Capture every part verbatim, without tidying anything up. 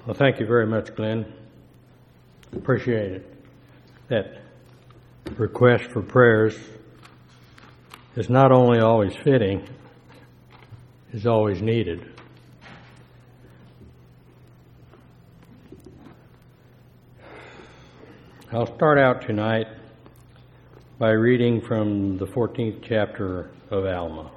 Well, thank you very much, Glenn. Appreciate it. That request for prayers is not only always fitting, it's always needed. I'll start out tonight by reading from the fourteenth chapter of Alma.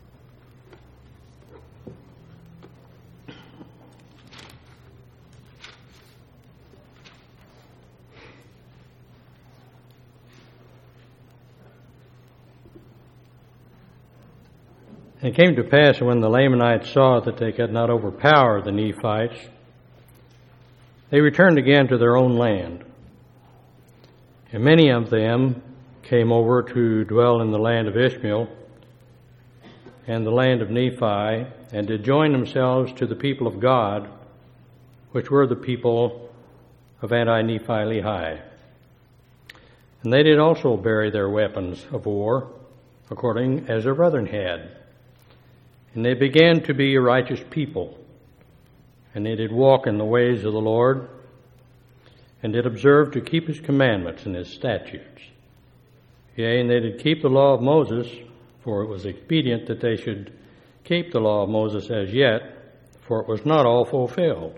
And it came to pass when the Lamanites saw that they could not overpower the Nephites, they returned again to their own land. And many of them came over to dwell in the land of Ishmael and the land of Nephi, and did join themselves to the people of God, which were the people of Anti-Nephi-Lehi. And they did also bury their weapons of war, according as their brethren had. And they began to be a righteous people, and they did walk in the ways of the Lord, and did observe to keep his commandments and his statutes. Yea, and they did keep the law of Moses, for it was expedient that they should keep the law of Moses as yet, for it was not all fulfilled.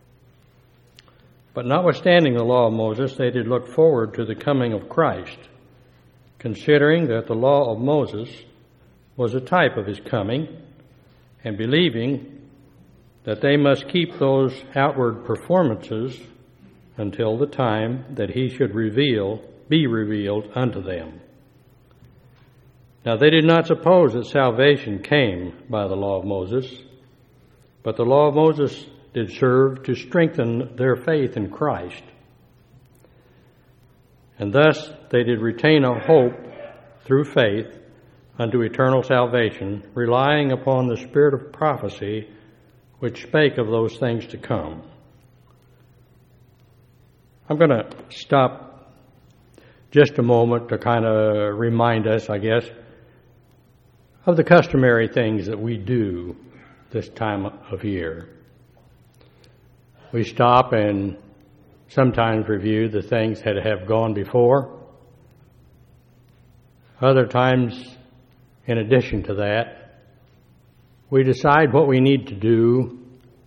But notwithstanding the law of Moses, they did look forward to the coming of Christ, considering that the law of Moses was a type of his coming, and believing that they must keep those outward performances until the time that he should reveal, be revealed unto them. Now they did not suppose that salvation came by the law of Moses, but the law of Moses did serve to strengthen their faith in Christ. And thus they did retain a hope through faith unto eternal salvation, relying upon the spirit of prophecy which spake of those things to come. I'm going to stop just a moment to kind of remind us, I guess, of the customary things that we do this time of year. We stop and sometimes review the things that have gone before. Other times, in addition to that, we decide what we need to do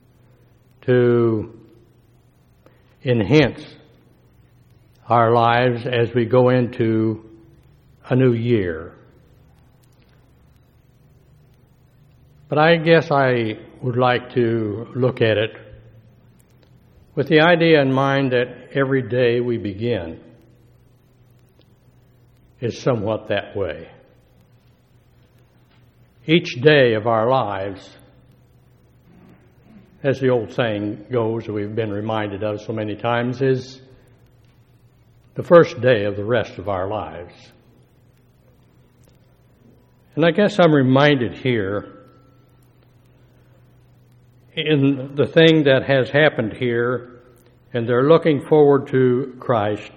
to enhance our lives as we go into a new year. But I guess I would like to look at it with the idea in mind that every day we begin is somewhat that way. Each day of our lives, as the old saying goes, we've been reminded of so many times, is the first day of the rest of our lives. And I guess I'm reminded here in the thing that has happened here, and they're looking forward to Christ,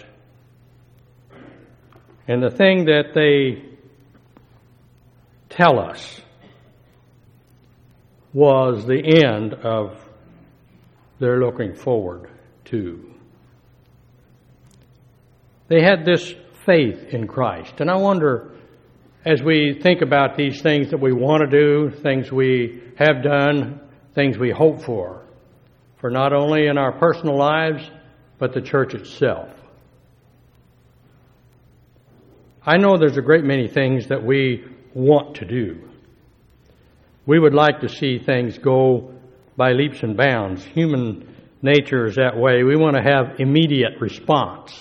and the thing that they tell us was the end of their looking forward to. They had this faith in Christ. And I wonder, as we think about these things that we want to do, things we have done, things we hope for, for not only in our personal lives, but the church itself. I know there's a great many things that we want to do. We would like to see things go by leaps and bounds. Human nature is that way. We want to have immediate response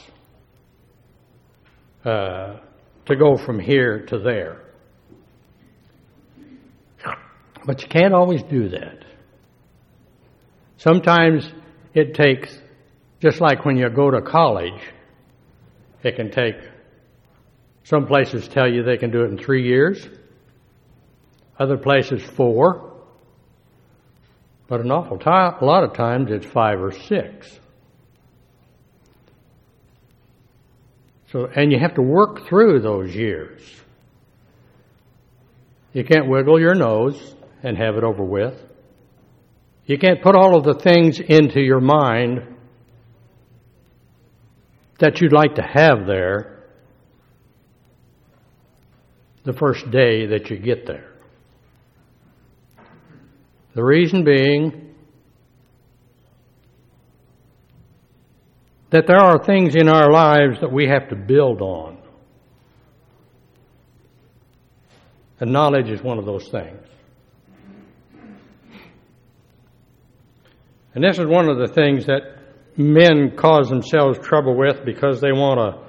uh, to go from here to there. But you can't always do that. Sometimes it takes, just like when you go to college, it can take, some places tell you they can do it in three years. Other places four, but an awful time, a lot of times it's five or six. So, and you have to work through those years. You can't wiggle your nose and have it over with. You can't put all of the things into your mind that you'd like to have there the first day that you get there. The reason being that there are things in our lives that we have to build on. And knowledge is one of those things. And this is one of the things that men cause themselves trouble with because they want to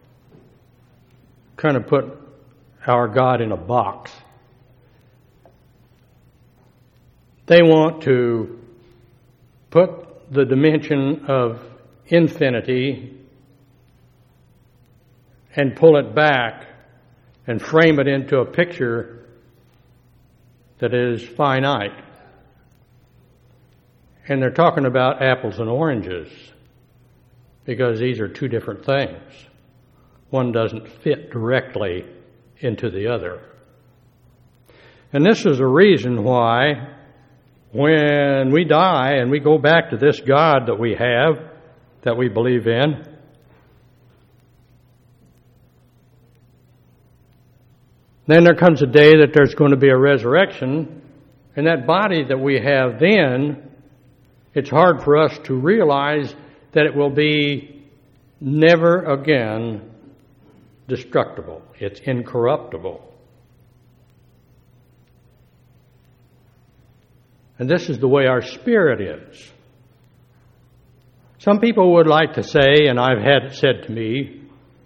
kind of put our God in a box. They want to put the dimension of infinity and pull it back and frame it into a picture that is finite. And they're talking about apples and oranges because these are two different things. One doesn't fit directly into the other. And this is a reason why when we die and we go back to this God that we have, that we believe in, then there comes a day that there's going to be a resurrection, and that body that we have then, it's hard for us to realize that it will be never again destructible. It's incorruptible. And this is the way our spirit is. Some people would like to say, and I've had it said to me,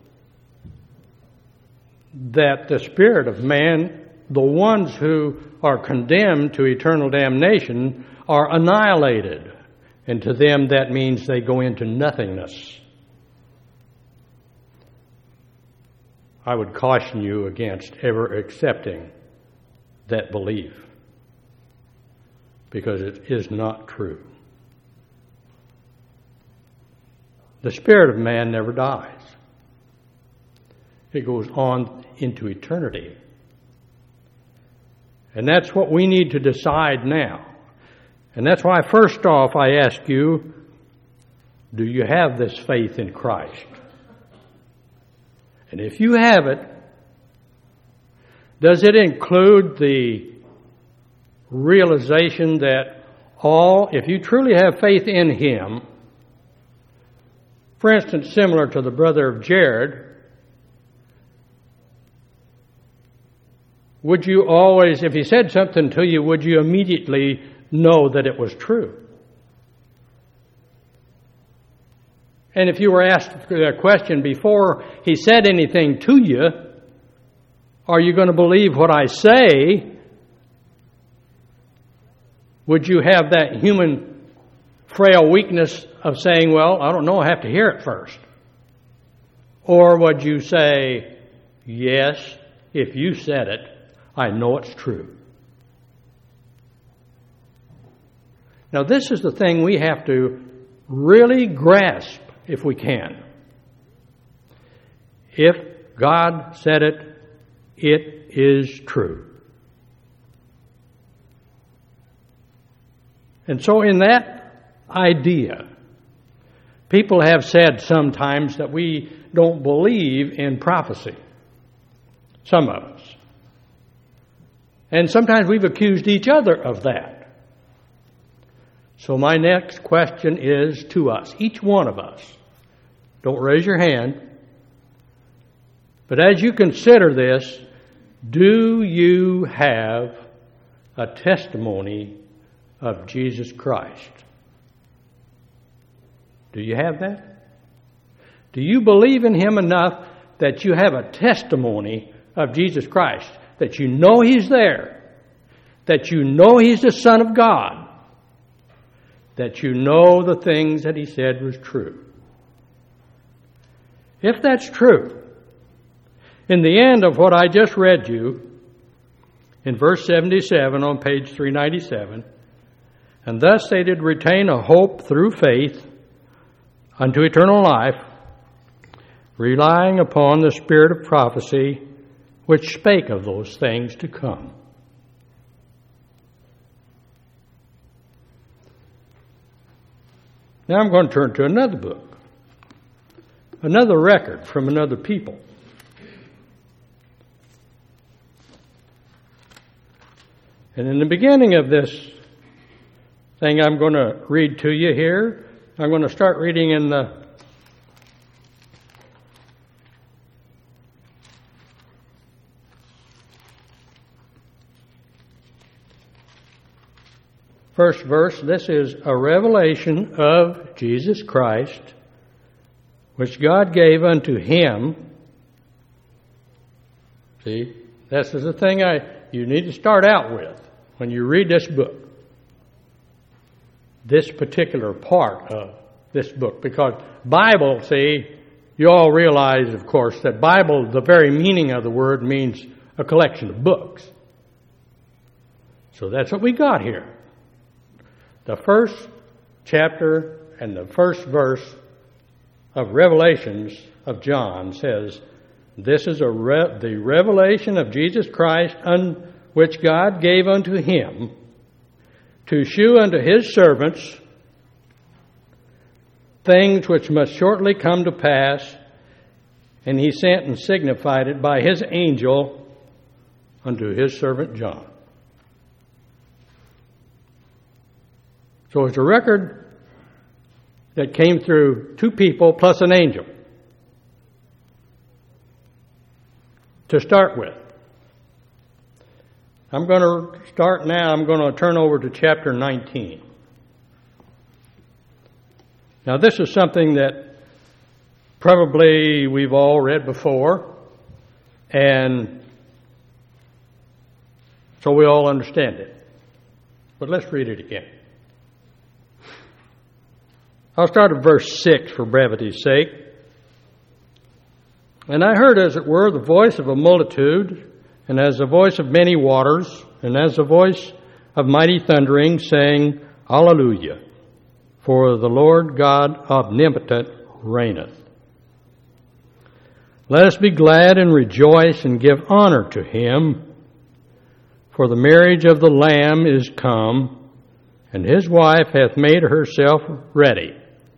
that the spirit of man, the ones who are condemned to eternal damnation, are annihilated. And to them that means they go into nothingness. I would caution you against ever accepting that belief, because it is not true. The spirit of man never dies. It goes on into eternity. And that's what we need to decide now. And that's why, first off, I ask you, do you have this faith in Christ? And if you have it, does it include the realization that all, if you truly have faith in Him, for instance, similar to the brother of Jared, would you always, if he said something to you, would you immediately know that it was true? And if you were asked a question before he said anything to you, are you going to believe what I say? Would you have that human frail weakness of saying, well, I don't know, I have to hear it first? Or would you say, yes, if you said it, I know it's true? Now, this is the thing we have to really grasp if we can. If God said it, it is true. And so in that idea, people have said sometimes that we don't believe in prophecy. Some of us. And sometimes we've accused each other of that. So my next question is to us, each one of us. Don't raise your hand. But as you consider this, do you have a testimony of Jesus Christ? Do you have that? Do you believe in Him enough that you have a testimony of Jesus Christ? That you know He's there? That you know He's the Son of God? That you know the things that He said was true? If that's true, in the end of what I just read you, in verse seventy-seven on page three ninety-seven, and thus they did retain a hope through faith unto eternal life, relying upon the spirit of prophecy, which spake of those things to come. Now I'm going to turn to another book, another record from another people. And in the beginning of this thing I'm going to read to you here, I'm going to start reading in the first verse. This is a revelation of Jesus Christ, which God gave unto him. See, this is the thing I you need to start out with when you read this book. This particular part of this book. Because Bible, see, you all realize, of course, that Bible, the very meaning of the word, means a collection of books. So that's what we got here. The first chapter and the first verse of Revelations of John says, this is a re- the revelation of Jesus Christ, un- which God gave unto him, to shew unto his servants things which must shortly come to pass, and he sent and signified it by his angel unto his servant John. So it's a record that came through two people plus an angel to start with. I'm going to start now. I'm going to turn over to chapter nineteen. Now, this is something that probably we've all read before, and so we all understand it. But let's read it again. I'll start at verse six for brevity's sake. And I heard, as it were, the voice of a multitude, and as the voice of many waters, and as the voice of mighty thundering, saying, Alleluia, for the Lord God omnipotent reigneth. Let us be glad and rejoice and give honor to him, for the marriage of the Lamb is come, and his wife hath made herself ready.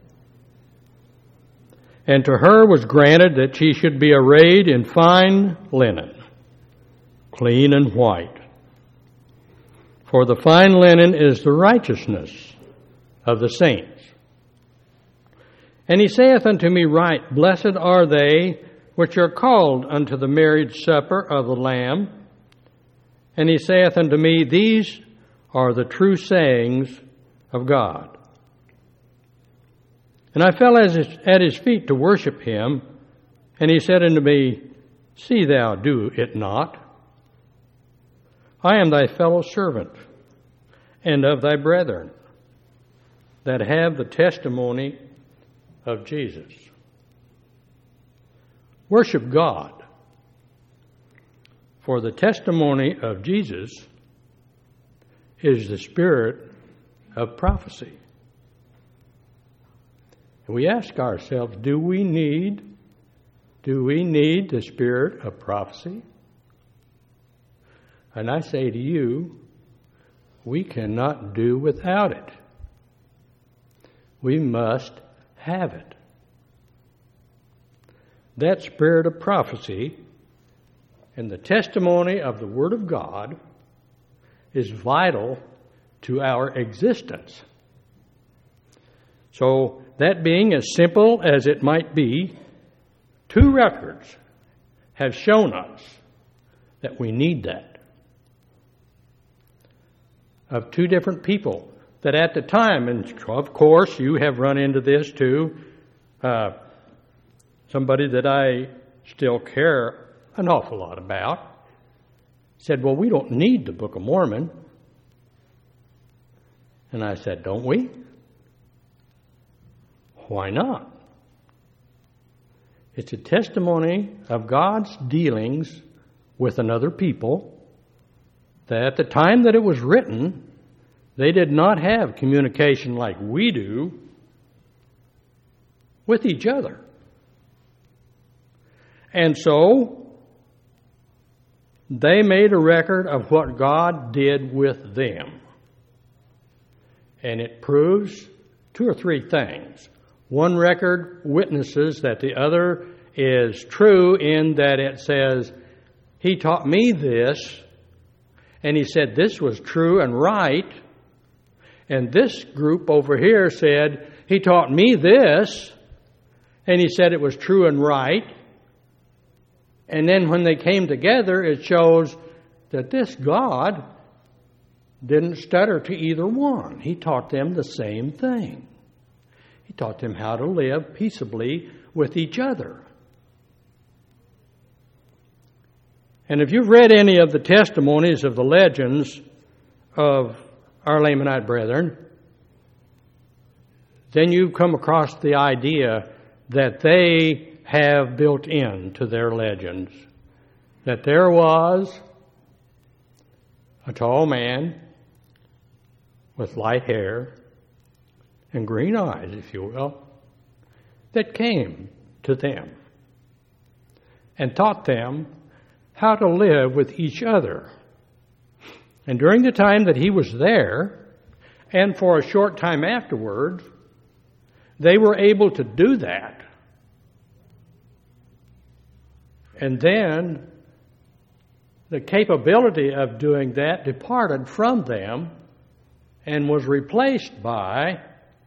And to her was granted that she should be arrayed in fine linen, clean and white. For the fine linen is the righteousness of the saints. And he saith unto me, Right, blessed are they which are called unto the marriage supper of the Lamb. And he saith unto me, These are the true sayings of God. And I fell at his feet to worship him, and he said unto me, See thou do it not. I am thy fellow servant, and of thy brethren, that have the testimony of Jesus. Worship God, for the testimony of Jesus is the spirit of prophecy. And we ask ourselves, do we need, do we need the spirit of prophecy? And I say to you, we cannot do without it. We must have it. That spirit of prophecy and the testimony of the Word of God is vital to our existence. So, that being as simple as it might be, two records have shown us that we need that. Of two different people that at the time, and of course you have run into this too, uh, somebody that I still care an awful lot about said, well, we don't need the Book of Mormon. And I said, don't we? Why not? It's a testimony of God's dealings with another people that at the time that it was written, they did not have communication like we do with each other. And so, they made a record of what God did with them. And it proves two or three things. One record witnesses that the other is true in that it says, he taught me this, and he said this was true and right. And this group over here said, he taught me this, and he said it was true and right. And then when they came together, it shows that this God didn't stutter to either one. He taught them the same thing. He taught them how to live peaceably with each other. And if you've read any of the testimonies of the legends of our Lamanite brethren, then you've come across the idea that they have built into their legends that there was a tall man with light hair and green eyes, if you will, that came to them and taught them how to live with each other. And during the time that he was there, and for a short time afterwards, they were able to do that. And then the capability of doing that departed from them and was replaced by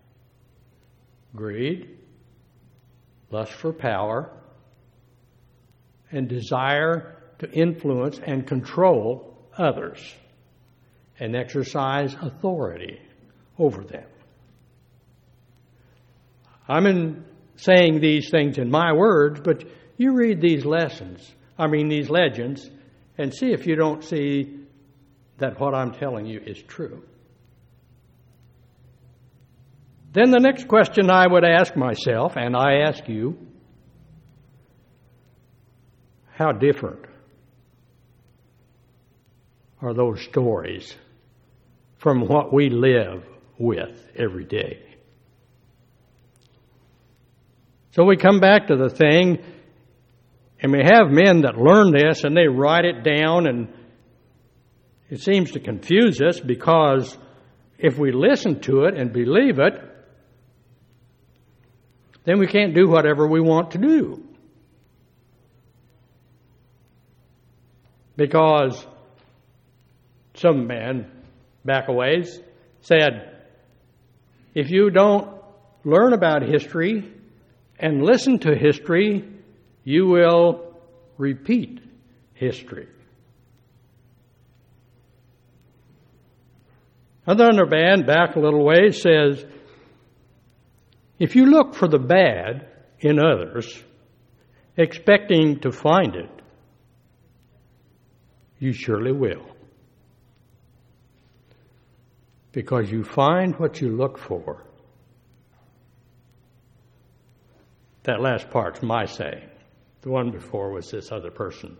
greed, lust for power, and desire to influence and control others and exercise authority over them. I'm in saying these things in my words, but you read these lessons, I mean these legends, and see if you don't see that what I'm telling you is true. Then the next question I would ask myself, and I ask you, how different are those stories from what we live with every day? So we come back to the thing, and we have men that learn this, and they write it down, and it seems to confuse us because if we listen to it and believe it, then we can't do whatever we want to do. Because some man back a ways said, if you don't learn about history and listen to history, you will repeat history. Another man back a little ways says, if you look for the bad in others, expecting to find it, you surely will. Because you find what you look for. That last part's my saying. The one before was this other person.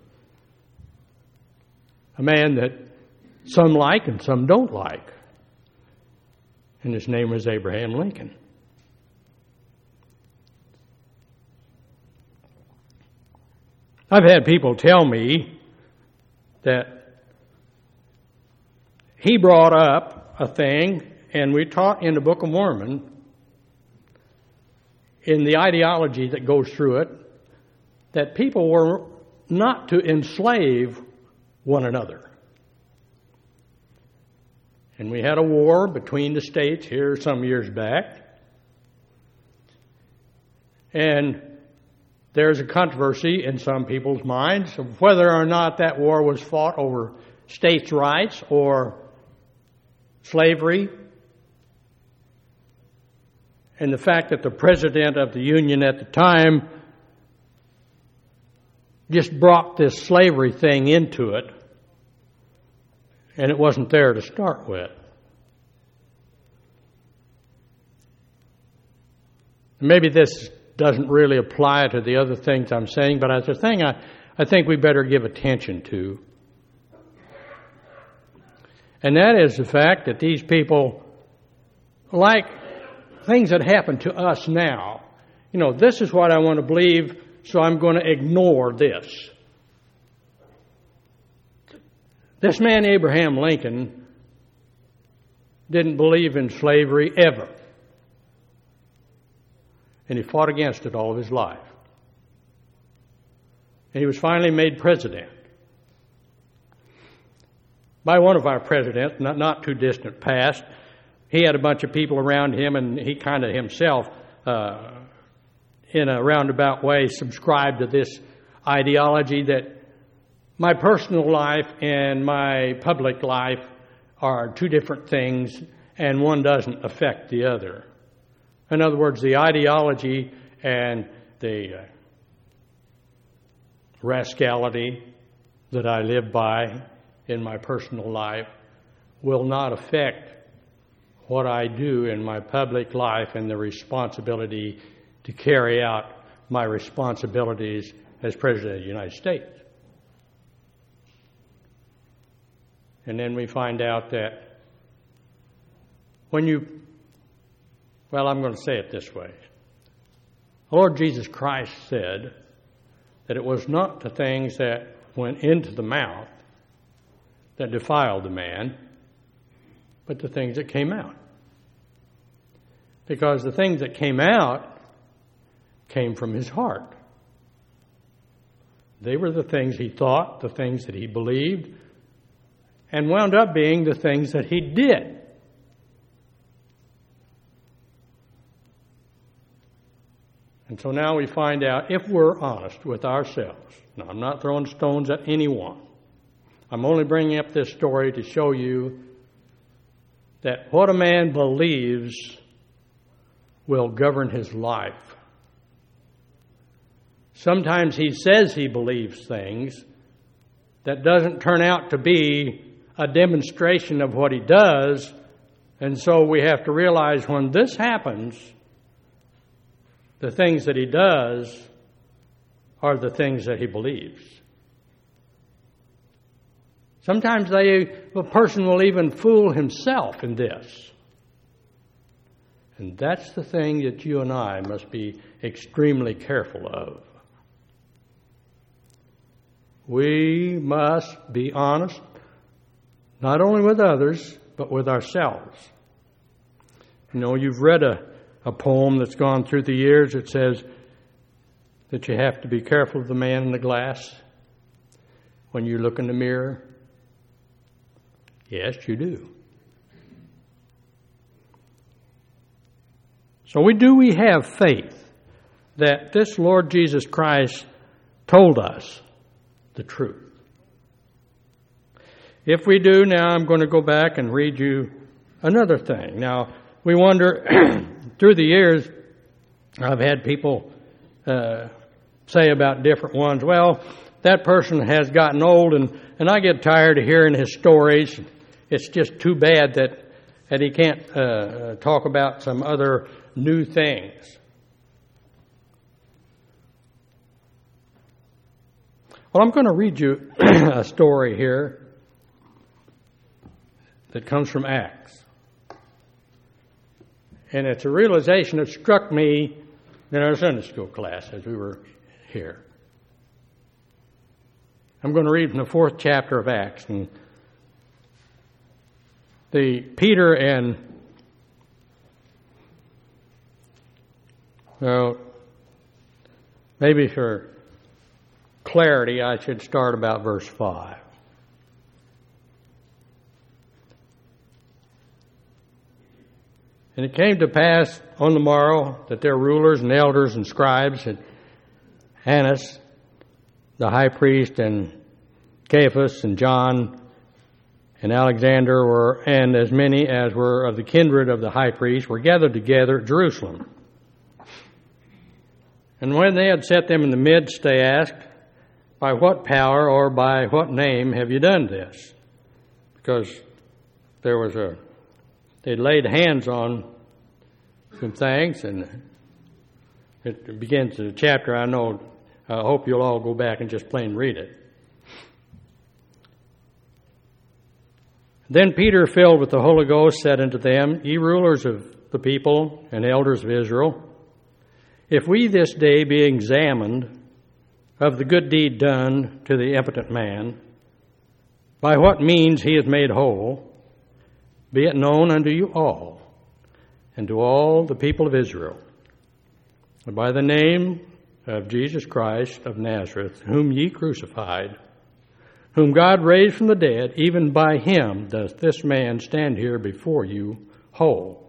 A man that some like and some don't like. And his name was Abraham Lincoln. I've had people tell me that he brought up a thing, and we taught in the Book of Mormon, in the ideology that goes through it, that people were not to enslave one another. And we had a war between the states here some years back, and there's a controversy in some people's minds of whether or not that war was fought over states' rights or slavery. And the fact that the president of the Union at the time just brought this slavery thing into it, and it wasn't there to start with. Maybe this doesn't really apply to the other things I'm saying, but it's a thing I, I think we better give attention to. And that is the fact that these people, like things that happen to us now, you know, this is what I want to believe, so I'm going to ignore this. This man, Abraham Lincoln, didn't believe in slavery ever. and he fought against it all of his life. And he was finally made president by one of our presidents, not, not too distant past. He had a bunch of people around him, and he kind of himself, uh, in a roundabout way, subscribed to this ideology that my personal life and my public life are two different things, and one doesn't affect the other. In other words, the ideology and the uh, rascality that I live by in my personal life will not affect what I do in my public life and the responsibility to carry out my responsibilities as President of the United States. And then we find out that when you, well, I'm going to say it this way. The Lord Jesus Christ said that it was not the things that went into the mouth that defiled the man, but the things that came out. Because the things that came out came from his heart. They were the things he thought, the things that he believed, and wound up being the things that he did. And so now we find out, if we're honest with ourselves. Now, I'm not throwing stones at anyone. I'm only bringing up this story to show you that what a man believes will govern his life. Sometimes he says he believes things that doesn't turn out to be a demonstration of what he does, and so we have to realize when this happens, the things that he does are the things that he believes. Sometimes they, a person will even fool himself in this. And that's the thing that you and I must be extremely careful of. We must be honest, not only with others, but with ourselves. You know, you've read a, a poem that's gone through the years that says that you have to be careful of the man in the glass when you look in the mirror. Yes, you do. So we do we have faith that this Lord Jesus Christ told us the truth? If we do, now I'm going to go back and read you another thing. Now, we wonder, through the years, I've had people uh, say about different ones, well, that person has gotten old, and, and I get tired of hearing his stories. It's just too bad that, that he can't uh, talk about some other new things. Well, I'm going to read you a story here that comes from Acts. And it's a realization that struck me in our Sunday school class as we were here. I'm going to read from the fourth chapter of Acts. And the Peter and, well, maybe for clarity, I should start about verse five. And it came to pass on the morrow that their rulers and elders and scribes and Annas, the high priest, and Caiaphas and John and Alexander were, and as many as were of the kindred of the high priest, were gathered together at Jerusalem. And when they had set them in the midst, they asked, by what power or by what name have you done this? Because there was a, they laid hands on some things, and it begins the chapter. I know, I hope you'll all go back and just plain read it. Then Peter, filled with the Holy Ghost, said unto them, Ye rulers of the people and elders of Israel, if we this day be examined of the good deed done to the impotent man, by what means he is made whole, be it known unto you all, and to all the people of Israel, by the name of Jesus Christ of Nazareth, whom ye crucified, whom God raised from the dead, even by him doth this man stand here before you whole.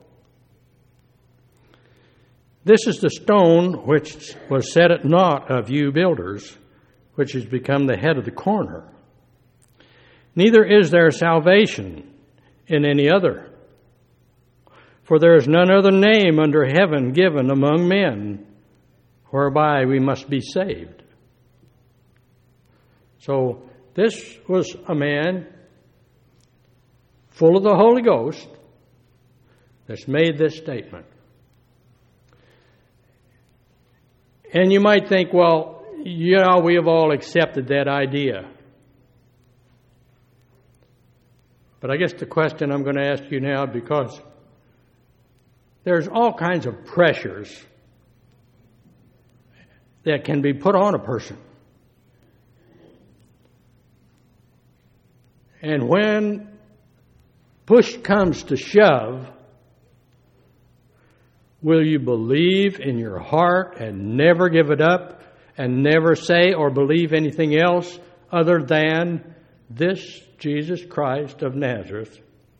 This is the stone which was set at naught of you builders, which has become the head of the corner. Neither is there salvation in any other, for there is none other name under heaven given among men whereby we must be saved. So this was a man full of the Holy Ghost that's made this statement. And you might think, well, you know, we have all accepted that idea. But I guess the question I'm going to ask you now, because there's all kinds of pressures that can be put on a person. And when push comes to shove, will you believe in your heart and never give it up and never say or believe anything else other than this Jesus Christ of Nazareth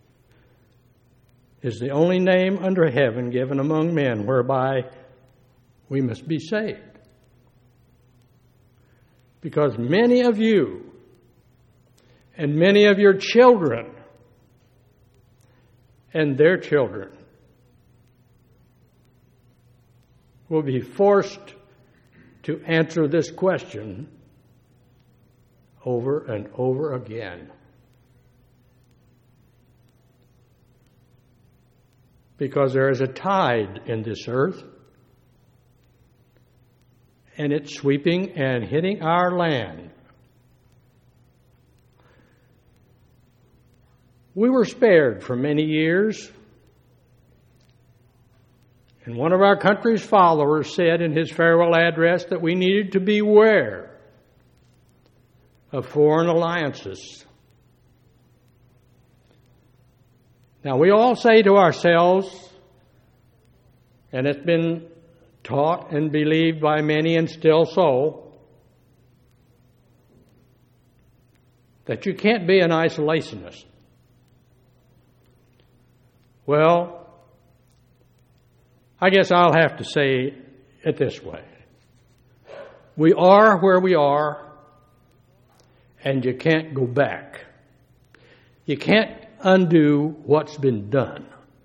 is the only name under heaven given among men whereby we must be saved? Because many of you and many of your children and their children will be forced to answer this question over and over again. Because there is a tide in this earth, and it's sweeping and hitting our land. We were spared for many years. And one of our country's followers said in his farewell address that we needed to beware of foreign alliances. Now, we all say to ourselves, and it's been taught and believed by many and still so, that you can't be an isolationist. Well, I guess I'll have to say it this way. We are where we are, and you can't go back. You can't undo what's been done.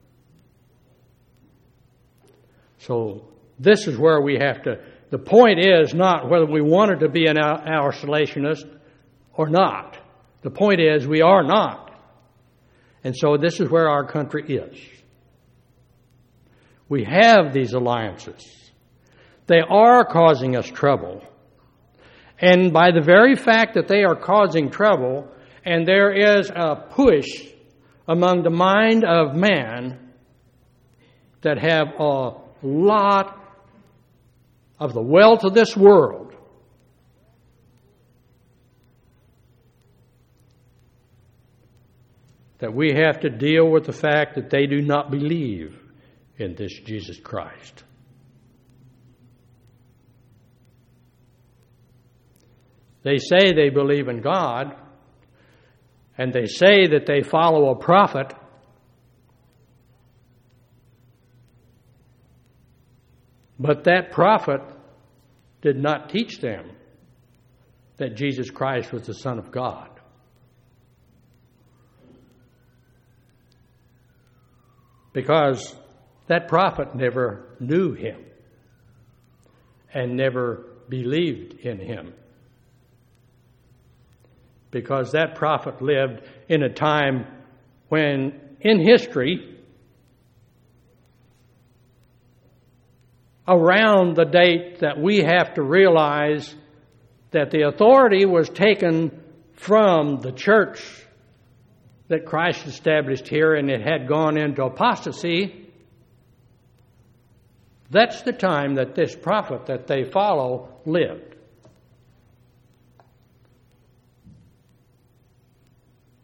So this is where we have to, the point is not whether we wanted to be an isolationist or not. The point is we are not. And so this is where our country is. We have these alliances. They are causing us trouble. And by the very fact that they are causing trouble, and there is a push among the mind of man that have a lot of the wealth of this world, that we have to deal with the fact that they do not believe in this Jesus Christ. They say they believe in God, and they say that they follow a prophet, but that prophet did not teach them that Jesus Christ was the Son of God. Because that prophet never knew him and never believed in him. Because that prophet lived in a time when, in history, around the date that we have to realize that the authority was taken from the church that Christ established here, and it had gone into apostasy, that's the time that this prophet that they follow lived.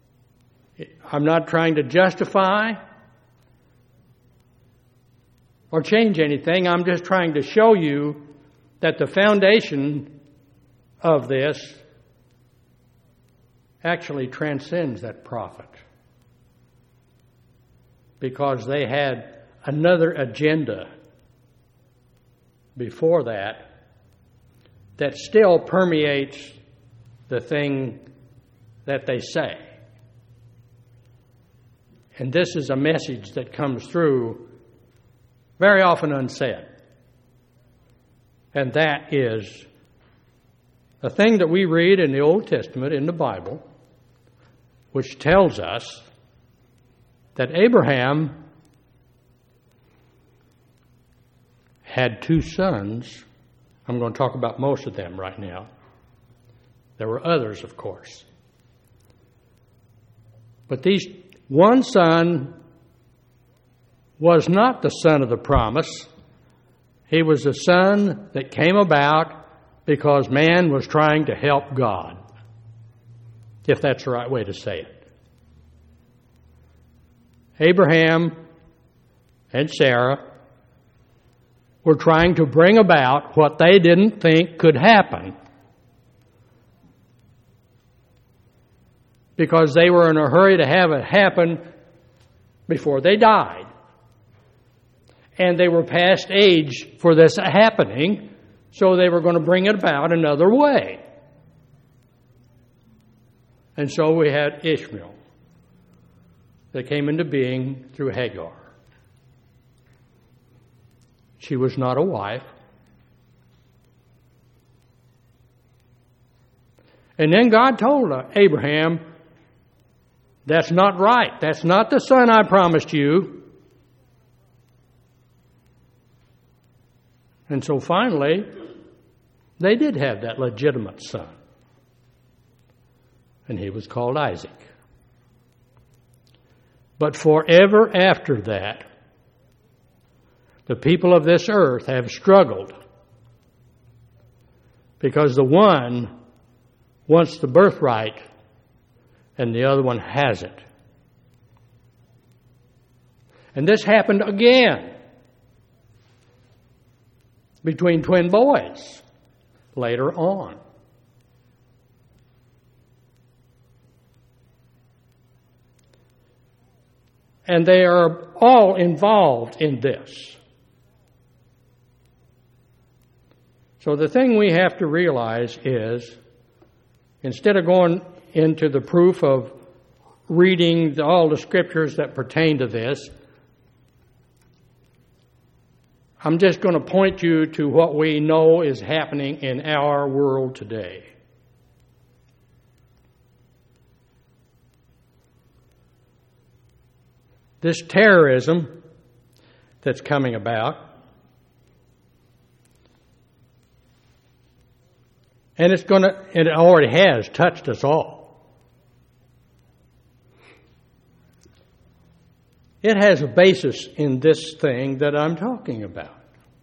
I'm not trying to justify or change anything. I'm just trying to show you that the foundation of this actually transcends that prophet, because they had another agenda before that that still permeates the thing that they say. And this is a message that comes through very often unsaid. And that is a thing that we read in the Old Testament, in the Bible, which tells us that Abraham had two sons. I'm going to talk about most of them right now. There were others, of course. But these one son was not the son of the promise. He was a son that came about because man was trying to help God, if that's the right way to say it. Abraham and Sarah were trying to bring about what they didn't think could happen, because they were in a hurry to have it happen before they died. And they were past age for this happening, so they were going to bring it about another way. And so we had Ishmael that came into being through Hagar. She was not a wife. And then God told Abraham, that's not right. That's not the son I promised you. And so finally, they did have that legitimate son. And he was called Isaac. But forever after that, the people of this earth have struggled, because the one wants the birthright and the other one hasn't. And this happened again between twin boys later on. And they are all involved in this. So the thing we have to realize is, instead of going into the proof of reading all the scriptures that pertain to this, I'm just going to point you to what we know is happening in our world today. This terrorism that's coming about, and it's going to, and it already has touched us all. It has a basis in this thing that I'm talking about.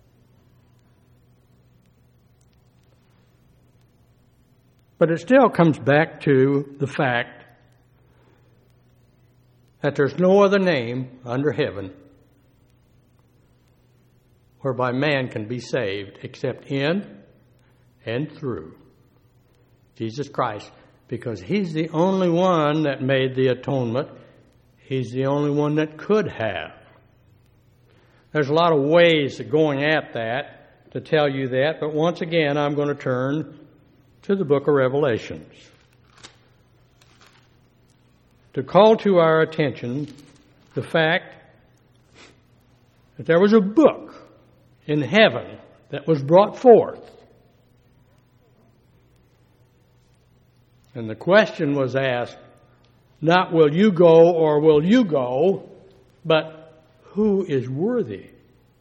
But it still comes back to the fact that there's no other name under heaven whereby man can be saved except in and through Jesus Christ, because He's the only one that made the atonement. He's the only one that could have. There's a lot of ways of going at that to tell you that, but once again, I'm going to turn to the book of Revelations to call to our attention the fact that there was a book in heaven that was brought forth. And the question was asked, not will you go or will you go, but who is worthy?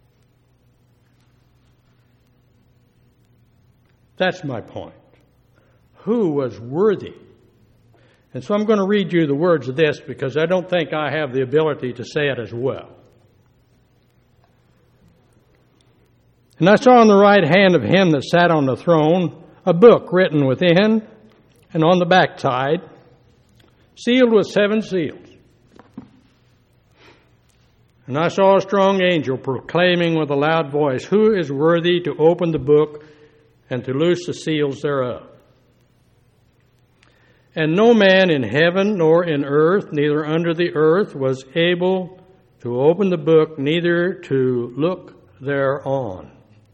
That's my point. Who was worthy? And so I'm going to read you the words of this, because I don't think I have the ability to say it as well. And I saw on the right hand of him that sat on the throne a book written within and on the backside, sealed with seven seals. And I saw a strong angel proclaiming with a loud voice, "Who is worthy to open the book and to loose the seals thereof?" And no man in heaven nor in earth, neither under the earth, was able to open the book, neither to look thereon.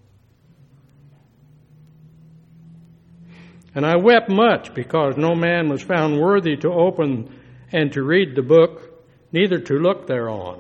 And I wept much, because no man was found worthy to open and to read the book, neither to look thereon.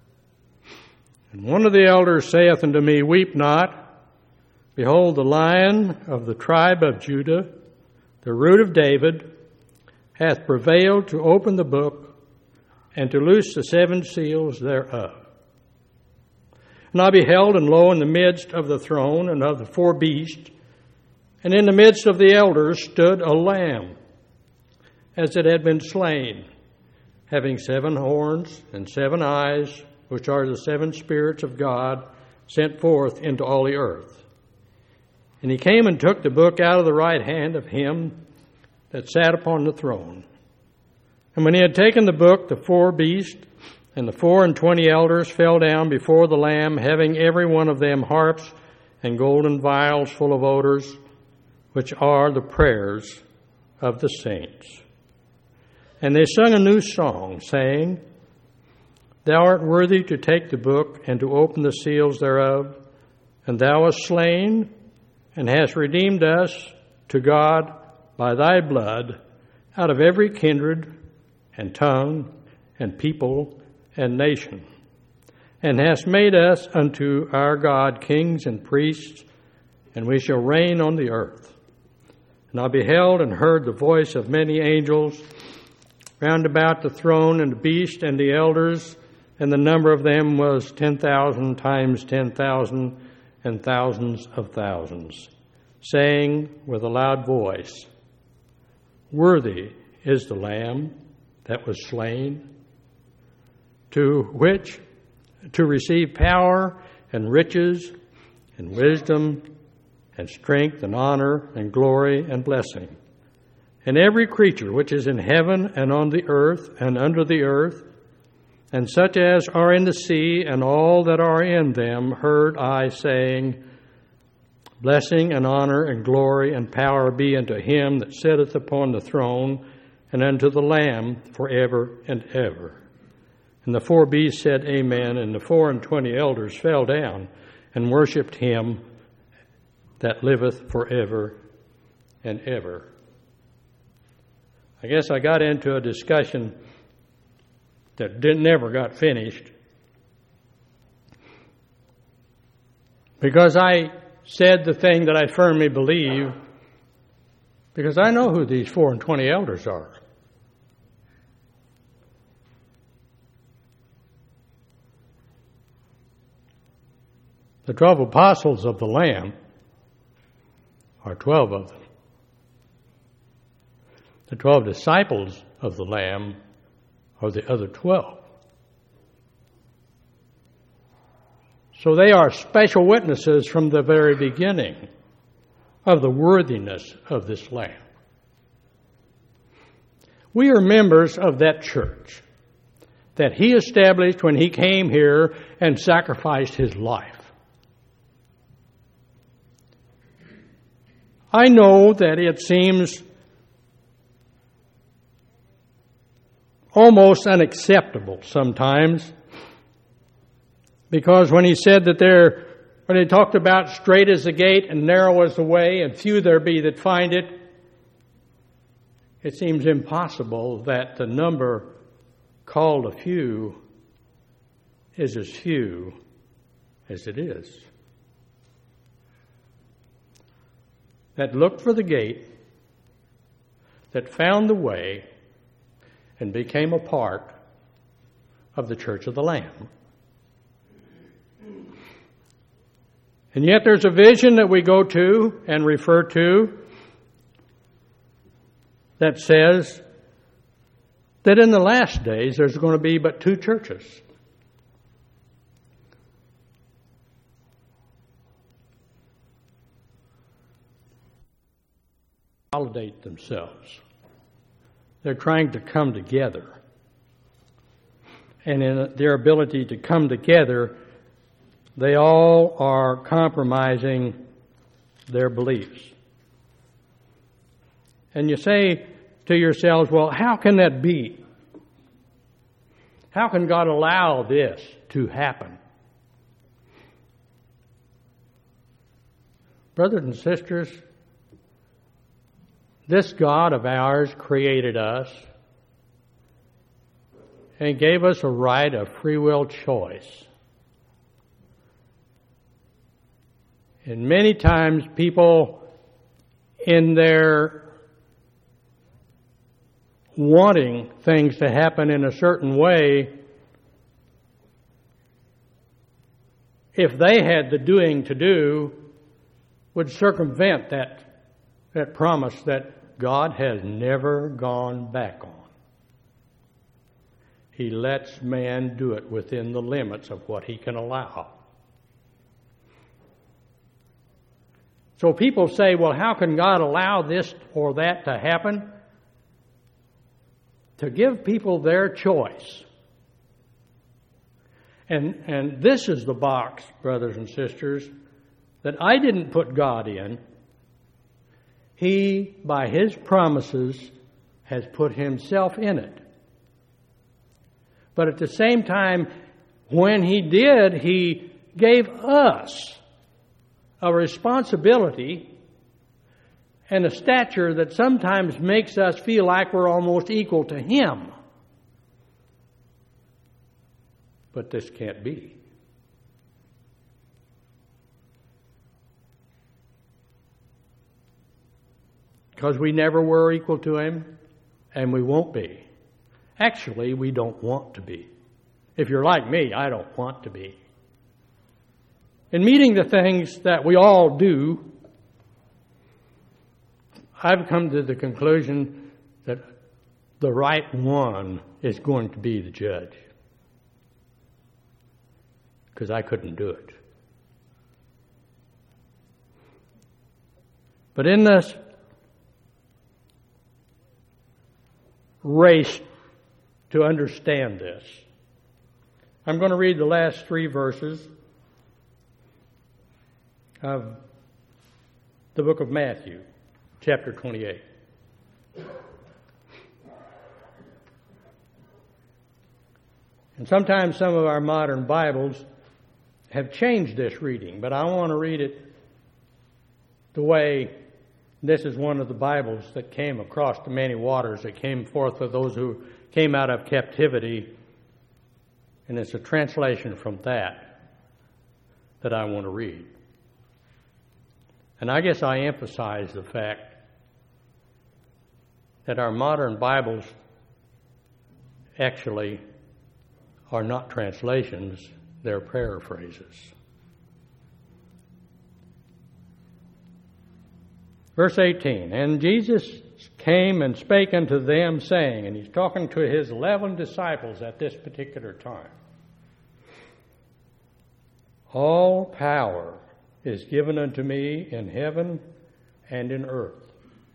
And one of the elders saith unto me, "Weep not. Behold, the Lion of the tribe of Judah, the Root of David, hath prevailed to open the book and to loose the seven seals thereof." And I beheld, and lo, in the midst of the throne and of the four beasts, and in the midst of the elders stood a lamb, as it had been slain, having seven horns and seven eyes, which are the seven spirits of God sent forth into all the earth. And he came and took the book out of the right hand of him that sat upon the throne. And when he had taken the book, the four beasts and the four and twenty elders fell down before the Lamb, having every one of them harps and golden vials full of odors, which are the prayers of the saints. And they sung a new song, saying, "Thou art worthy to take the book and to open the seals thereof, and thou wast slain and hast redeemed us to God by thy blood out of every kindred and tongue and people and nation, and hast made us unto our God kings and priests, and we shall reign on the earth." And I beheld and heard the voice of many angels round about the throne and the beast and the elders, and the number of them was ten thousand times ten thousand and thousands of thousands, saying with a loud voice, "Worthy is the Lamb that was slain, to which to receive power and riches and wisdom and strength and honor and glory and blessing. And every creature which is in heaven and on the earth and under the earth, and such as are in the sea and all that are in them, heard I saying, Blessing and honor and glory and power be unto him that sitteth upon the throne and unto the Lamb forever and ever." And the four beasts said, Amen. And the four and twenty elders fell down and worshipped him that liveth forever and ever. I guess I got into a discussion that didn't, never got finished, because I said the thing that I firmly believe, because I know who these four and twenty elders are. The twelve apostles of the Lamb are twelve of them. The twelve disciples of the Lamb are the other twelve. So they are special witnesses from the very beginning of the worthiness of this Lamb. We are members of that church that he established when he came here and sacrificed his life. I know that it seems almost unacceptable sometimes, because when he said that there, when he talked about straight is the gate and narrow is the way and few there be that find it, it seems impossible that the number called a few is as few as it is. That looked for the gate, that found the way, and became a part of the Church of the Lamb. And yet there's a vision that we go to and refer to that says that in the last days there's going to be but two churches. Consolidate themselves. They're trying to come together. and in their ability to come together, they all are compromising their beliefs. And you say to yourselves, well, how can that be? How can God allow this to happen? Brothers and sisters, this God of ours created us and gave us a right of free will choice. And many times people, in their wanting things to happen in a certain way, if they had the doing to do, would circumvent that, that promise that God has never gone back on. He lets man do it within the limits of what he can allow. So people say, well, how can God allow this or that to happen? To give people their choice. And, and this is the box, brothers and sisters, that I didn't put God in. He, by His promises, has put Himself in it. But at the same time, when He did, He gave us a responsibility and a stature that sometimes makes us feel like we're almost equal to Him. But this can't be. Because we never were equal to Him, and we won't be. Actually, we don't want to be. If you're like me, I don't want to be. In meeting the things that we all do, I've come to the conclusion that the right one is going to be the judge. Because I couldn't do it. But in this race to understand this, I'm going to read the last three verses of the book of Matthew, chapter twenty-eight. And sometimes some of our modern Bibles have changed this reading, but I want to read it the way this is one of the Bibles that came across the many waters, that came forth with those who came out of captivity, and it's a translation from that that I want to read. And I guess I emphasize the fact that our modern Bibles actually are not translations, they're paraphrases. Verse eighteen, and Jesus came and spake unto them, saying, and he's talking to his eleven disciples at this particular time, all power is given unto me in heaven and in earth.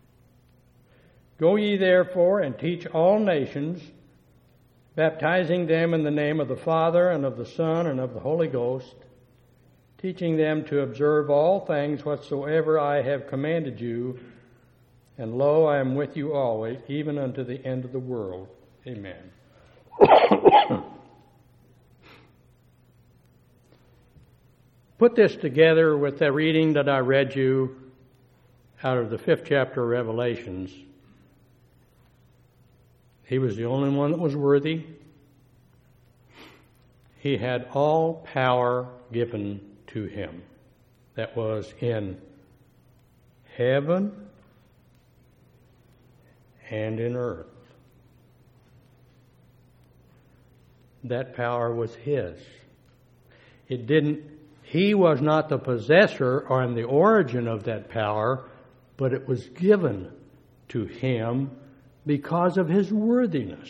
Go ye therefore and teach all nations, baptizing them in the name of the Father and of the Son and of the Holy Ghost, teaching them to observe all things whatsoever I have commanded you. And lo, I am with you always, even unto the end of the world. Amen. Put this together with the reading that I read you out of the fifth chapter of Revelations. He was the only one that was worthy. He had all power given to him that was in heaven and in earth. That power was his. It didn't, he was not the possessor or in the origin of that power, but it was given to him because of his worthiness.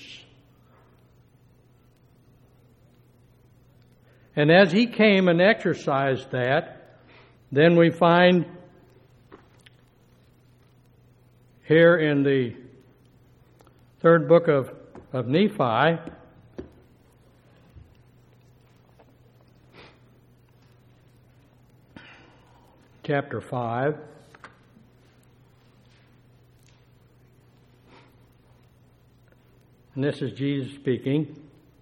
And as he came and exercised that, then we find here in the third book of, of Nephi chapter five. And this is Jesus speaking,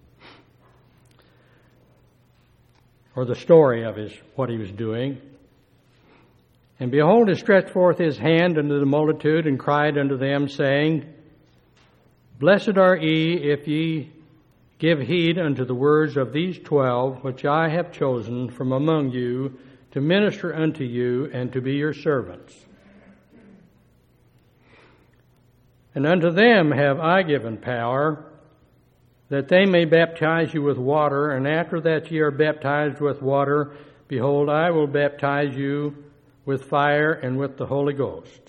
or the story of his what he was doing. And behold, he stretched forth his hand unto the multitude, and cried unto them, saying, Blessed are ye, if ye give heed unto the words of these twelve, which I have chosen from among you, to minister unto you, and to be your servants. And unto them have I given power, that they may baptize you with water, and after that ye are baptized with water, behold, I will baptize you with fire and with the Holy Ghost.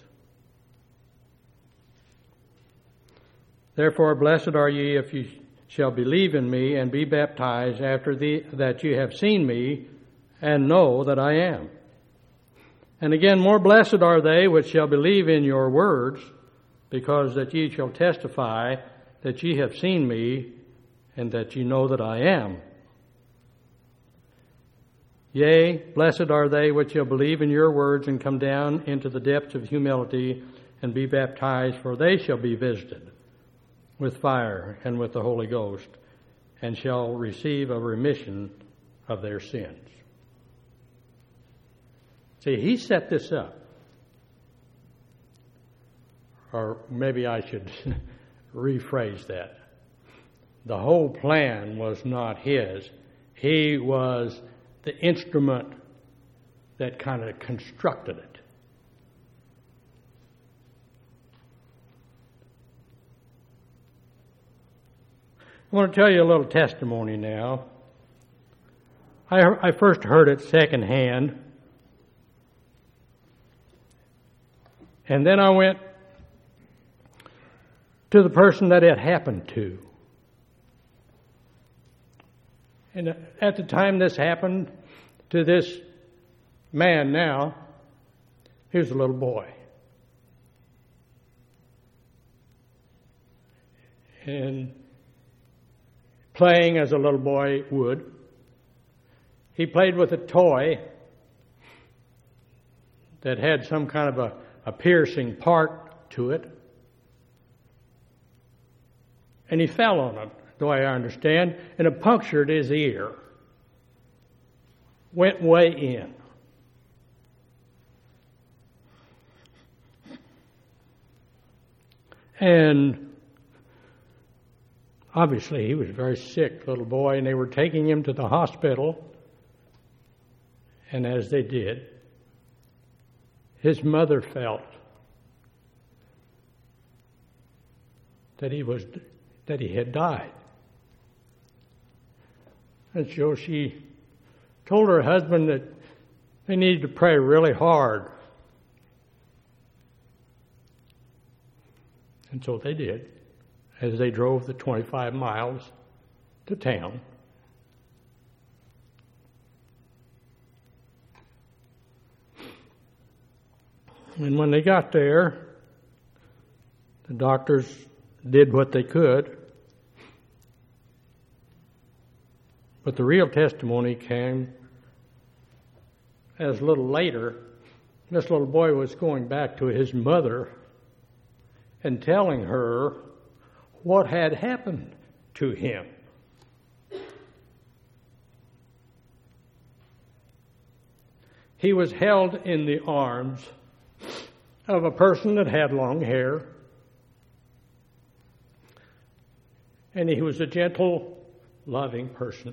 Therefore blessed are ye if ye shall believe in me, and be baptized after the, that ye have seen me, and know that I am. And again, more blessed are they which shall believe in your words, because that ye shall testify that ye have seen me, and that ye know that I am. Yea, blessed are they which shall believe in your words, and come down into the depths of humility, and be baptized, for they shall be visited with fire and with the Holy Ghost, and shall receive a remission of their sins. See, he set this up. Or maybe I should rephrase that. The whole plan was not his. He was the instrument that kind of constructed it. I want to tell you a little testimony now. I, I first heard it secondhand, and then I went to the person that it happened to. And at the time this happened to this man now, he was a little boy. And playing as a little boy would, he played with a toy that had some kind of a, a piercing part to it. And he fell on it, the way I understand, and it punctured his ear. Went way in. And obviously he was a very sick little boy, and they were taking him to the hospital. And as they did, his mother felt that he was that he had died. And so she told her husband that they needed to pray really hard. And so they did, as they drove the twenty-five miles to town. And when they got there, the doctors did what they could. But the real testimony came as a little later. This little boy was going back to his mother and telling her what had happened to him. He was held in the arms of a person that had long hair, and he was a gentle, loving person,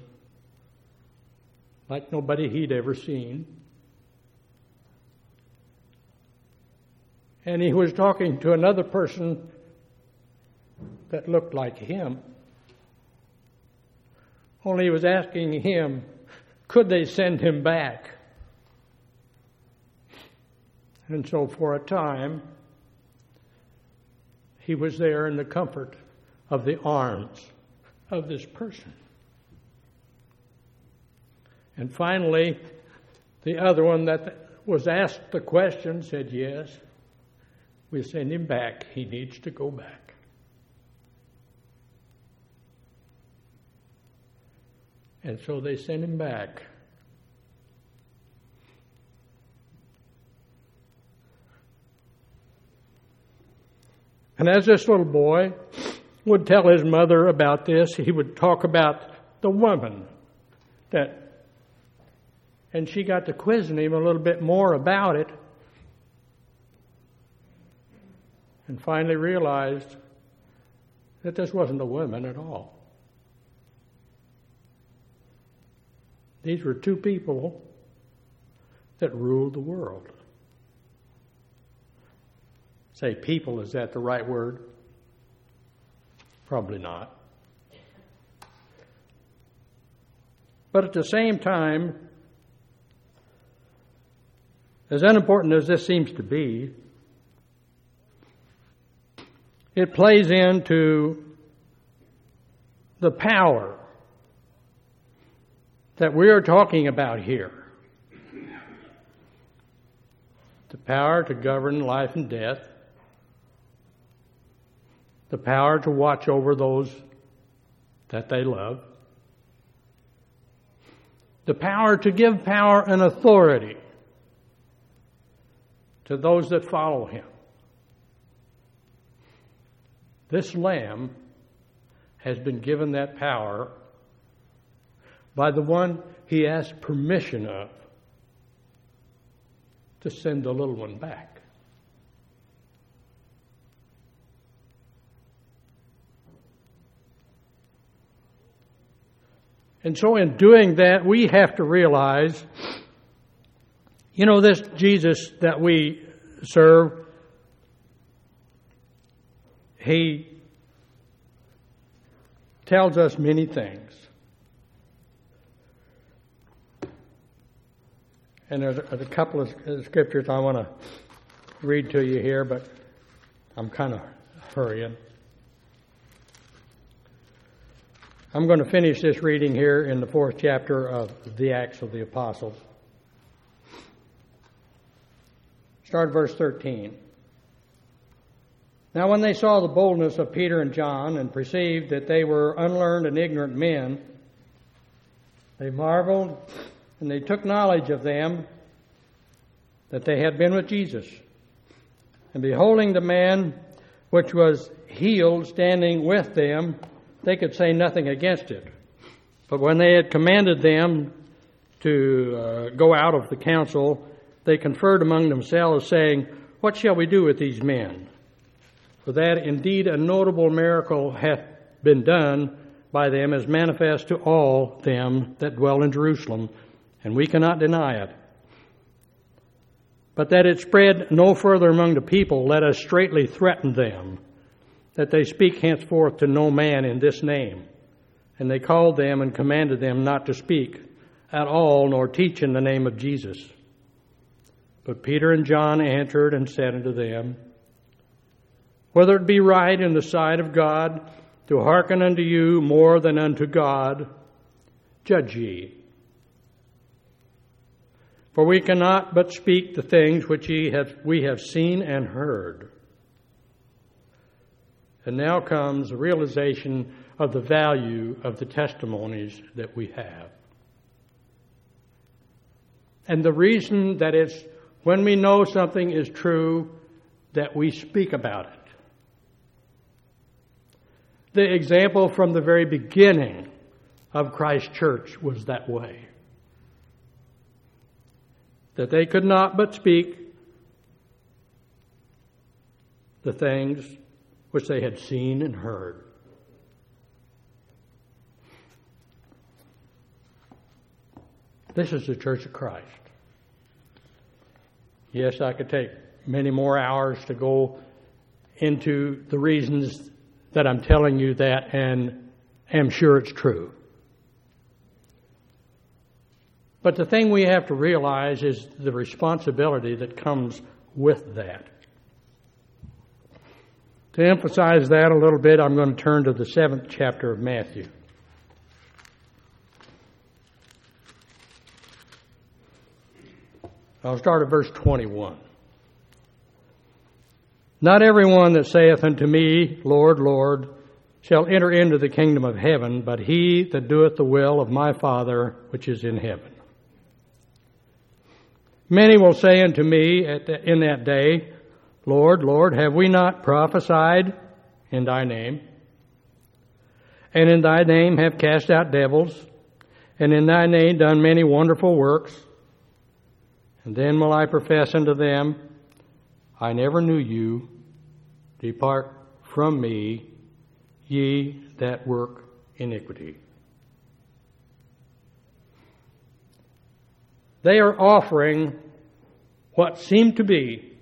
like nobody he'd ever seen. And he was talking to another person that looked like him. Only he was asking him, could they send him back? And so for a time, he was there in the comfort of the arms of this person. And finally, the other one that was asked the question said, yes, we send him back. He needs to go back. And so they sent him back. And as this little boy would tell his mother about this, he would talk about the woman that, and she got to quizzing him a little bit more about it, and finally realized that this wasn't a woman at all. These were two people that ruled the world. Say people, is that the right word? Probably not. But at the same time, as unimportant as this seems to be, it plays into the power that we are talking about here. The power to govern life and death. The power to watch over those that they love. The power to give power and authority to those that follow him. This Lamb has been given that power by the one he asked permission of to send the little one back. And so in doing that, we have to realize, you know, this Jesus that we serve, he tells us many things. And there's a, a couple of scriptures I want to read to you here, but I'm kind of hurrying. I'm going to finish this reading here in the fourth chapter of the Acts of the Apostles. Start at verse thirteen. Now when they saw the boldness of Peter and John and perceived that they were unlearned and ignorant men, they marveled, and they took knowledge of them that they had been with Jesus. And beholding the man which was healed standing with them, they could say nothing against it. But when they had commanded them to uh, go out of the council, they conferred among themselves, saying, What shall we do with these men? For that indeed a notable miracle hath been done by them, as manifest to all them that dwell in Jerusalem, and we cannot deny it. But that it spread no further among the people, let us straitly threaten them, that they speak henceforth to no man in this name. And they called them and commanded them not to speak at all, nor teach in the name of Jesus. But Peter and John answered and said unto them, Whether it be right in the sight of God to hearken unto you more than unto God, judge ye. For we cannot but speak the things which ye have, we have seen and heard. And now comes the realization of the value of the testimonies that we have. And the reason that it's when we know something is true that we speak about it. The example from the very beginning of Christ's church was that way. That they could not but speak the things which they had seen and heard. This is the Church of Christ. Yes, I could take many more hours to go into the reasons that I'm telling you that, and am sure it's true. But the thing we have to realize is the responsibility that comes with that. To emphasize that a little bit, I'm going to turn to the seventh chapter of Matthew. I'll start at verse twenty-one. Not everyone that saith unto me, Lord, Lord, shall enter into the kingdom of heaven, but he that doeth the will of my Father which is in heaven. Many will say unto me at the, in that day, Lord, Lord, have we not prophesied in thy name? And in thy name have cast out devils, and in thy name done many wonderful works? And then will I profess unto them, I never knew you. Depart from me, ye that work iniquity. They are offering what seem to be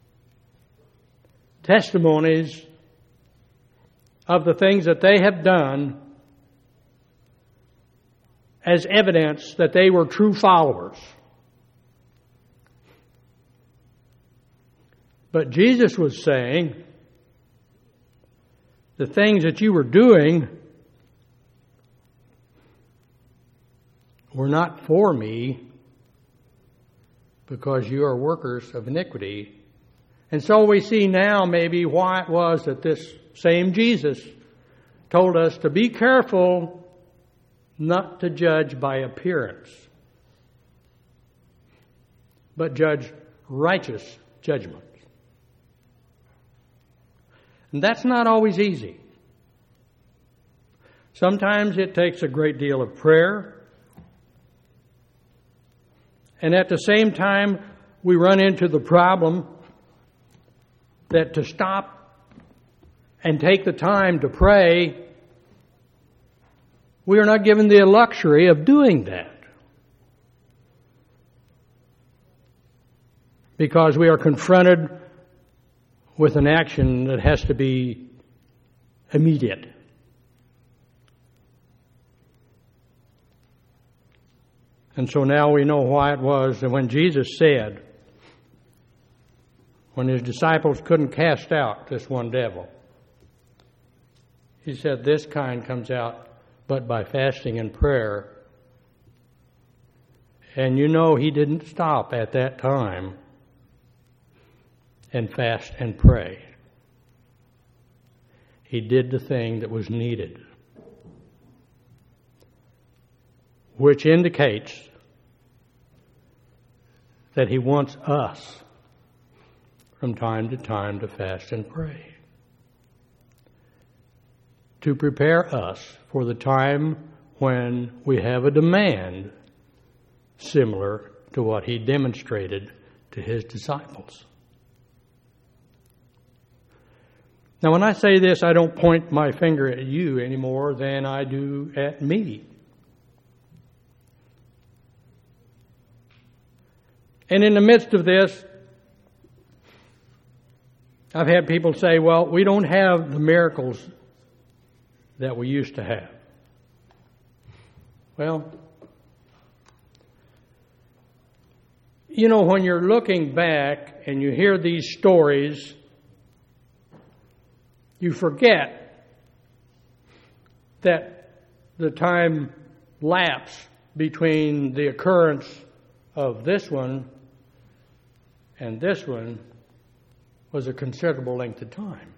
testimonies of the things that they have done as evidence that they were true followers. But Jesus was saying, the things that you were doing were not for me, because you are workers of iniquity. And so we see now maybe why it was that this same Jesus told us to be careful not to judge by appearance, but judge righteous judgment. And that's not always easy. Sometimes it takes a great deal of prayer. And at the same time, we run into the problem that to stop and take the time to pray, we are not given the luxury of doing that, because we are confronted with an action that has to be immediate. And so now we know why it was that when Jesus said, when his disciples couldn't cast out this one devil, he said, this kind comes out but by fasting and prayer. And you know he didn't stop at that time and fast and pray. He did the thing that was needed, which indicates that he wants us from time to time to fast and pray, to prepare us for the time when we have a demand similar to what he demonstrated to his disciples. Now, when I say this, I don't point my finger at you any more than I do at me. And in the midst of this, I've had people say, well, we don't have the miracles that we used to have. Well, you know, when you're looking back and you hear these stories, you forget that the time lapse between the occurrence of this one and this one was a considerable length of time.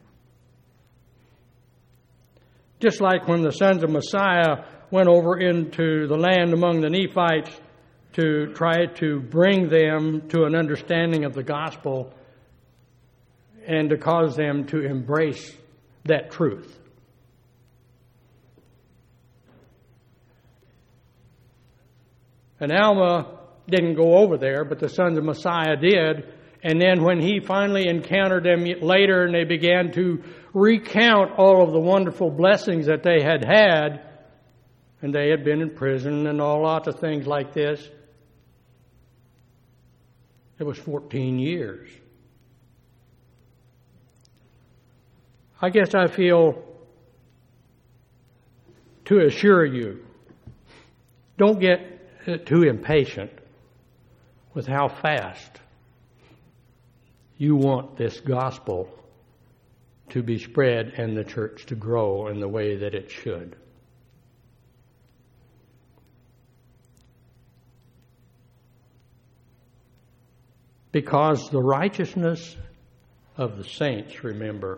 Just like when the sons of Messiah went over into the land among the Nephites to try to bring them to an understanding of the gospel and to cause them to embrace that truth. And Alma didn't go over there, but the sons of Messiah did. And then when he finally encountered them later and they began to recount all of the wonderful blessings that they had had, and they had been in prison and all lots of things like this, it was fourteen years. I guess I feel to assure you, don't get too impatient with how fast you want this gospel to be spread and the church to grow in the way that it should. Because the righteousness of the saints, remember,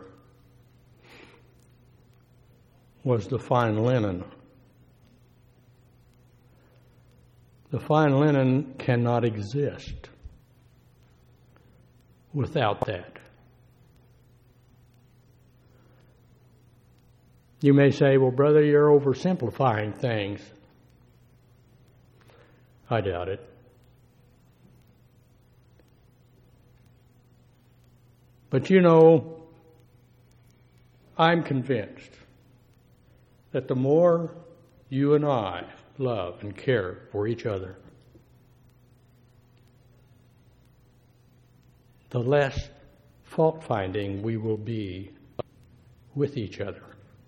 was the fine linen. The fine linen cannot exist without that. You may say, well, brother, you're oversimplifying things. I doubt it. But you know, I'm convinced that the more you and I love and care for each other, the less fault-finding we will be with each other.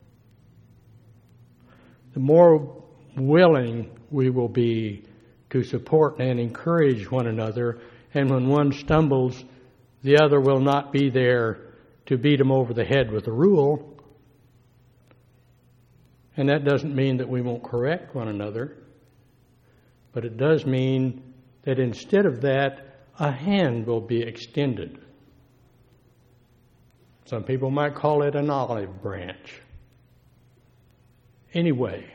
The more willing we will be to support and encourage one another, and when one stumbles, the other will not be there to beat him over the head with a rule. And that doesn't mean that we won't correct one another, but it does mean that instead of that, a hand will be extended. Some people might call it an olive branch. Anyway,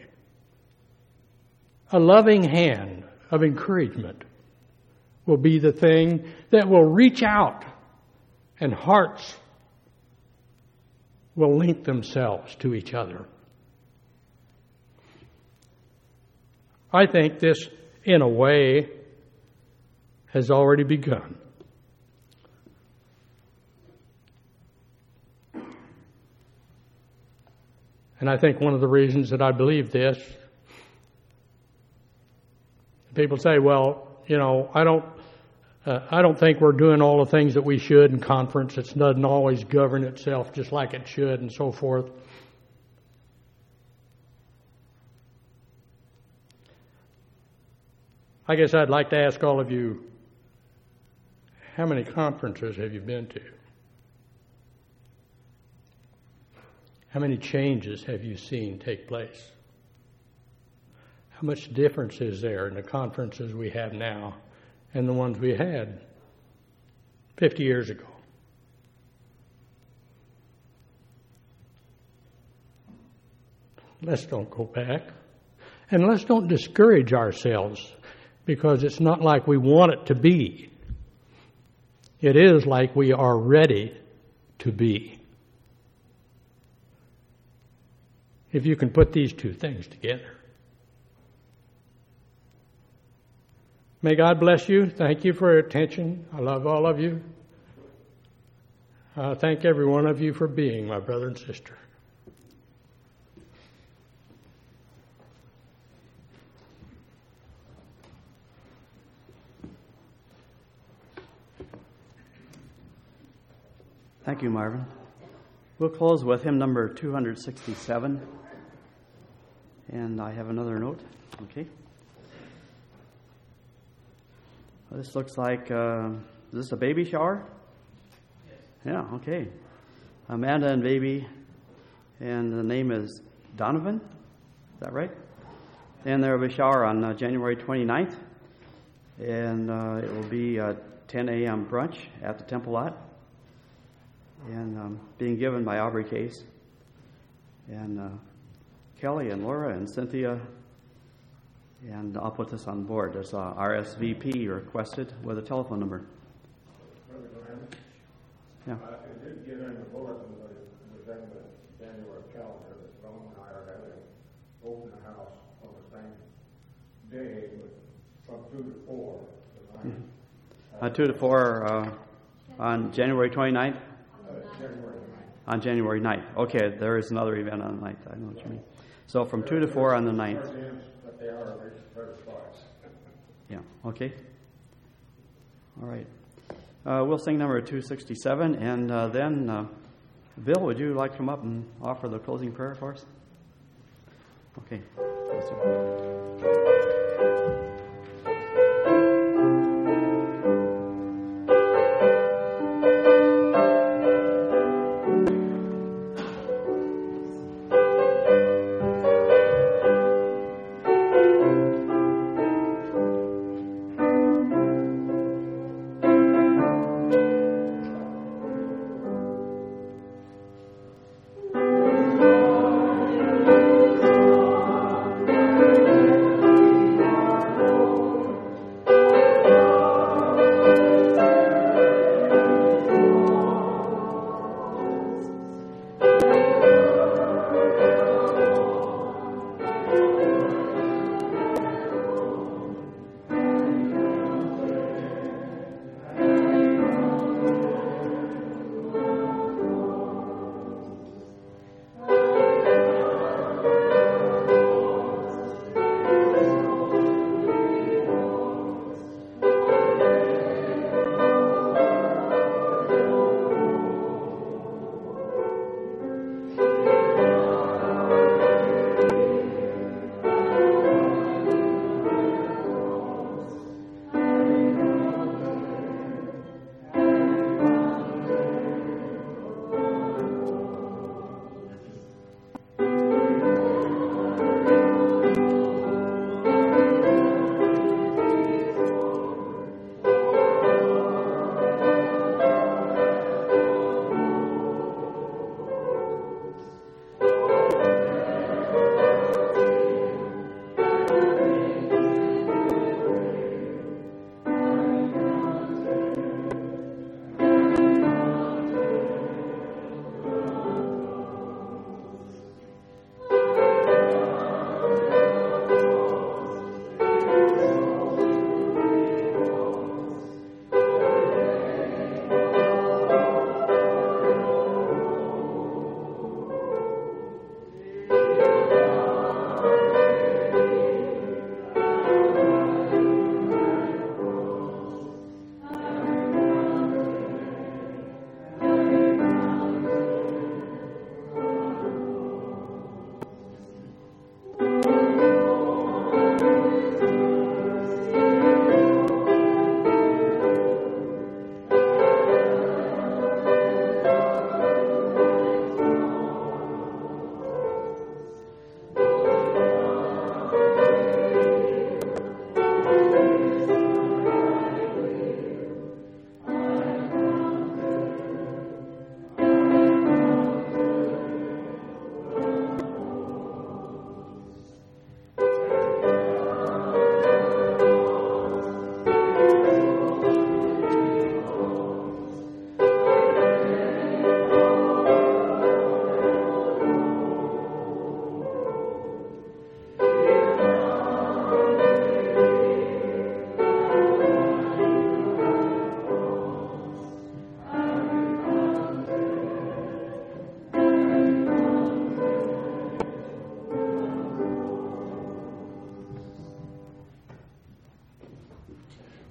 a loving hand of encouragement will be the thing that will reach out, and hearts will link themselves to each other. I think this, in a way, has already begun. And I think one of the reasons that I believe this, people say, well, you know, I don't uh, I don't think we're doing all the things that we should in conference. It doesn't always govern itself just like it should and so forth. I guess I'd like to ask all of you, how many conferences have you been to? How many changes have you seen take place? How much difference is there in the conferences we have now and the ones we had fifty years ago? Let's don't go back. And let's don't discourage ourselves, because it's not like we want it to be. It is like we are ready to be. If you can put these two things together. May God bless you. Thank you for your attention. I love all of you. Uh, thank every one of you for being my brother and sister. Thank you, Marvin. We'll close with hymn number two sixty-seven. And I have another note. Okay. Well, this looks like, uh, is this a baby shower? Yes. Yeah, okay. Amanda and baby, and the name is Donovan. Is that right? And there will be a shower on uh, January twenty-ninth. And uh, it will be a ten a.m. brunch at the Temple Lot. And um, being given by Aubrey Case. And uh, Kelly and Laura and Cynthia. And I'll put this on board. There's a R S V P requested with a telephone number. Yeah. Uh, it did get in the bulletin, but it was in the January calendar that Rome and I are having open house on the same day, but from two to four. Mm-hmm. Uh, two to four uh, on January twenty-ninth? Uh, January ninth. On January ninth. Okay, there is another event on the ninth. I know what you mean. So from two to four on the ninth. But they are very spots. Yeah, okay. All right. Uh, we'll sing number two sixty-seven, and uh, then, uh, Bill, would you like to come up and offer the closing prayer for us? Okay. Thank you.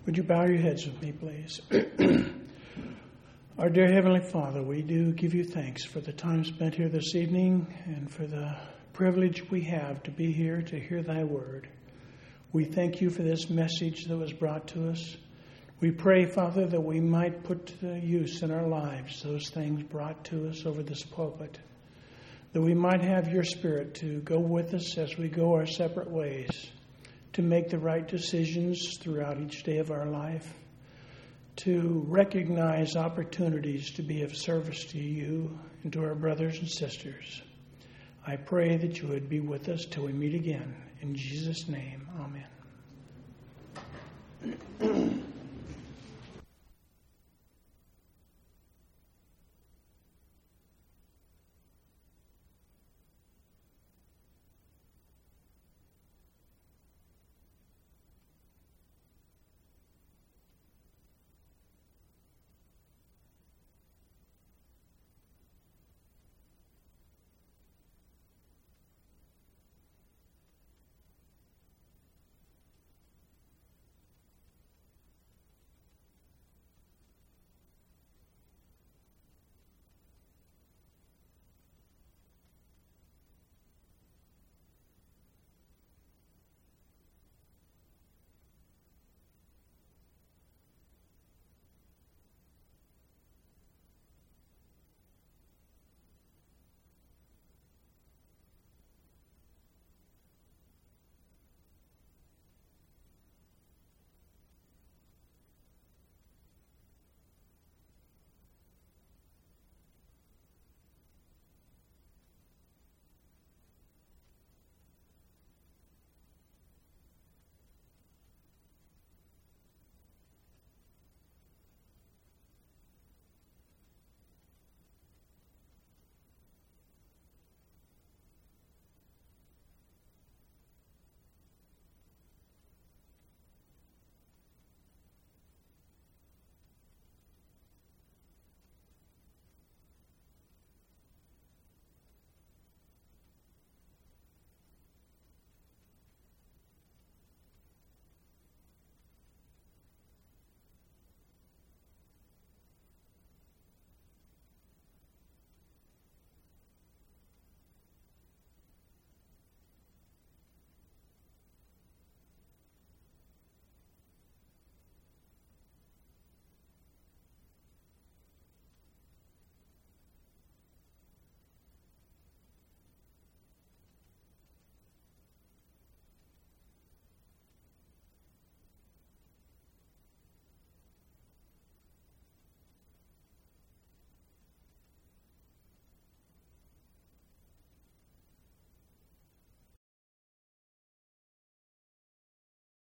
Would you bow your heads with me, please? Our dear Heavenly Father, we do give you thanks for the time spent here this evening and for the privilege we have to be here to hear thy word. We thank you for this message that was brought to us. We pray, Father, that we might put to use in our lives those things brought to us over this pulpit, that we might have your Spirit to go with us as we go our separate ways, to make the right decisions throughout each day of our life, to recognize opportunities to be of service to you and to our brothers and sisters. I pray that you would be with us till we meet again. In Jesus' name, amen.